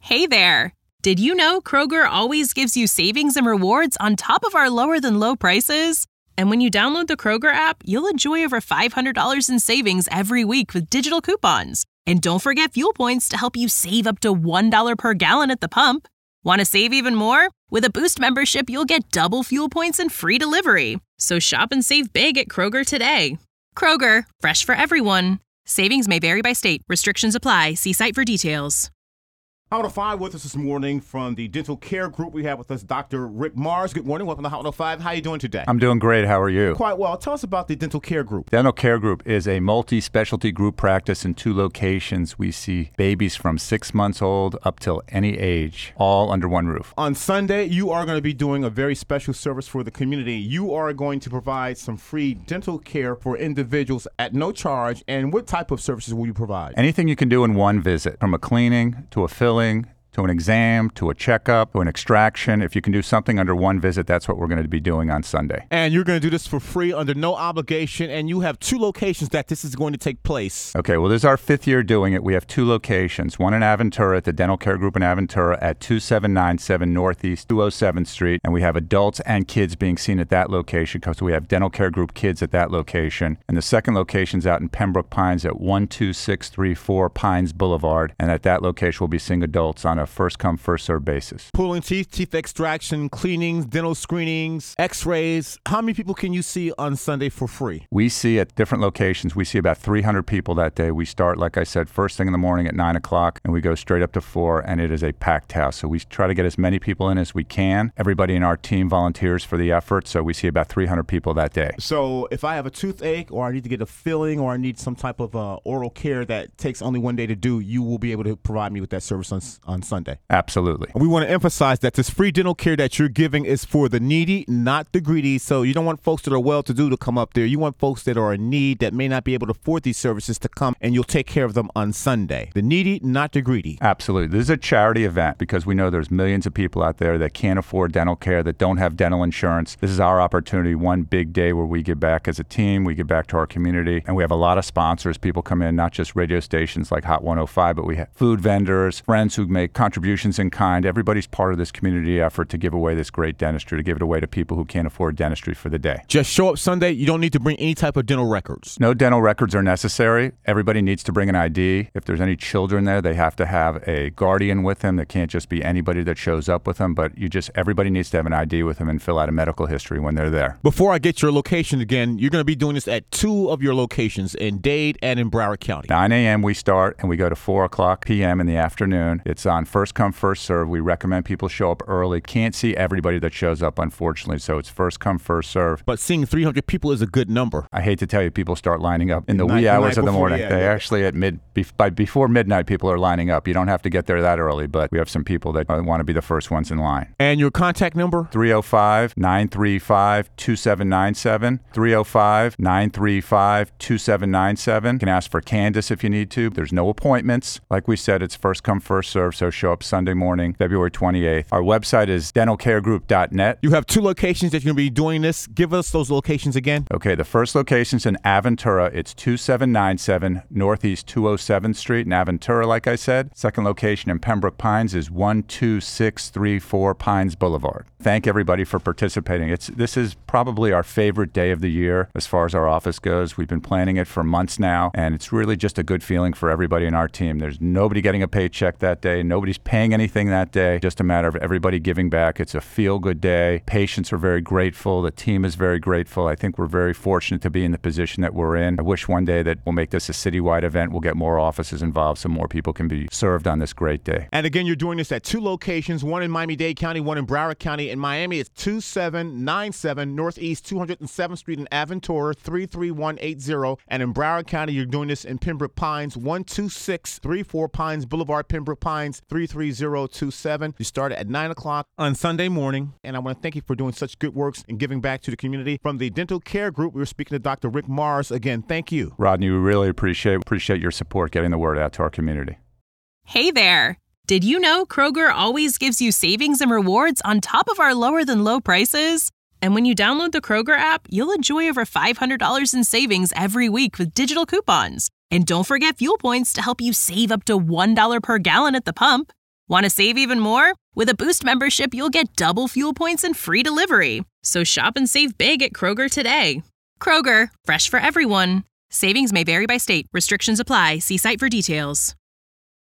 Hey there! Did you know Kroger always gives you savings and rewards on top of our lower-than-low prices? And when you download the Kroger app, you'll enjoy over $500 in savings every week with digital coupons. And don't forget fuel points to help you save up to $1 per gallon at the pump. Want to save even more? With a Boost membership, you'll get double fuel points and free delivery. So shop and save big at Kroger today. Kroger, fresh for everyone. Savings may vary by state. Restrictions apply. See site for details. Hot 105 with us this morning from the Dental Care Group. We have with us Dr. Rick Mars. Good morning. Welcome to Hot 105. How are you doing today? I'm doing great. How are you? Quite well. Tell us about the Dental Care Group. Dental Care Group is a multi-specialty group practice in 2 locations. We see babies from 6 months old up till any age, all under one roof. On Sunday, you are going to be doing a very special service for the community. You are going to provide some free dental care for individuals at no charge. And what type of services will you provide? Anything you can do in one visit, from a cleaning to a filling, to an exam, to a checkup, to an extraction. If you can do something under one visit, that's what we're going to be doing on Sunday. And you're going to do this for free under no obligation, and you have 2 locations that this is going to take place. Okay, well, this is our 5th year doing it. We have 2 locations, one in Aventura at the Dental Care Group in Aventura at 2797 Northeast 207th Street, and we have adults and kids being seen at that location because we have Dental Care Group kids at that location. And the second location's out in Pembroke Pines at 12634 Pines Boulevard, and at that location we'll be seeing adults on a first-come, first-served basis. Pulling teeth, teeth extraction, cleanings, dental screenings, x-rays. How many people can you see on Sunday for free? We see at different locations, we see about 300 people that day. We start, like I said, first thing in the morning at 9 o'clock, and we go straight up to 4, and it is a packed house. So we try to get as many people in as we can. Everybody in our team volunteers for the effort, so we see about 300 people that day. So if I have a toothache, or I need to get a filling, or I need some type of oral care that takes only one day to do, you will be able to provide me with that service on Sunday. Absolutely. We want to emphasize that this free dental care that you're giving is for the needy, not the greedy. So you don't want folks that are well-to-do to come up there. You want folks that are in need that may not be able to afford these services to come, and you'll take care of them on Sunday. The needy, not the greedy. Absolutely. This is a charity event because we know there's millions of people out there that can't afford dental care, that don't have dental insurance. This is our opportunity, one big day where we give back as a team, we give back to our community, and we have a lot of sponsors. People come in, not just radio stations like Hot 105, but we have food vendors, friends who make contributions in kind. Everybody's part of this community effort to give away this great dentistry, to give it away to people who can't afford dentistry for the day. Just show up Sunday. You don't need to bring any type of dental records. No dental records are necessary. Everybody needs to bring an ID. If there's any children there, they have to have a guardian with them. That can't just be anybody that shows up with them, but everybody needs to have an ID with them and fill out a medical history when they're there. Before I get your location again, you're going to be doing this at 2 of your locations in Dade and in Broward County. 9 a.m. we start, and we go to 4 o'clock p.m. in the afternoon. It's on first come, first serve. We recommend people show up early. Can't see everybody that shows up, unfortunately, so it's first come, first serve. But seeing 300 people is a good number. I hate to tell you, people start lining up in the wee hours of the morning. Actually, before midnight, people are lining up. You don't have to get there that early, but we have some people that want to be the first ones in line. And your contact number? 305-935-2797. 305-935-2797. You can ask for Candace if you need to. There's no appointments. Like we said, it's first come, first serve, so show up Sunday morning, February 28th. Our website is dentalcaregroup.net. You have 2 locations that you're going to be doing this. Give us those locations again. Okay, the first location's in Aventura. It's 2797 Northeast 207th Street in Aventura, like I said. Second location in Pembroke Pines is 12634 Pines Boulevard. Thank everybody for participating. This is probably our favorite day of the year as far as our office goes. We've been planning it for months now, and it's really just a good feeling for everybody in our team. There's nobody getting a paycheck that day. Nobody's paying anything that day. Just a matter of everybody giving back. It's a feel-good day. Patients are very grateful. The team is very grateful. I think we're very fortunate to be in the position that we're in. I wish one day that we'll make this a citywide event. We'll get more offices involved so more people can be served on this great day. And again, you're doing this at 2 locations, one in Miami-Dade County, one in Broward County. In Miami, it's 2797 Northeast 207th Street in Aventura, 33180. And in Broward County, you're doing this in Pembroke Pines, 12634 Pines Boulevard, Pembroke Pines, 33027. You start at 9 o'clock on Sunday morning. And I want to thank you for doing such good works and giving back to the community. From the Dental Care Group, we were speaking to Dr. Rick Mars. Again, thank you. Rodney, we really appreciate your support getting the word out to our community. Hey there! Did you know Kroger always gives you savings and rewards on top of our lower-than-low prices? And when you download the Kroger app, you'll enjoy over $500 in savings every week with digital coupons. And don't forget fuel points to help you save up to $1 per gallon at the pump. Want to save even more? With a Boost membership, you'll get double fuel points and free delivery. So shop and save big at Kroger today. Kroger, fresh for everyone. Savings may vary by state. Restrictions apply. See site for details.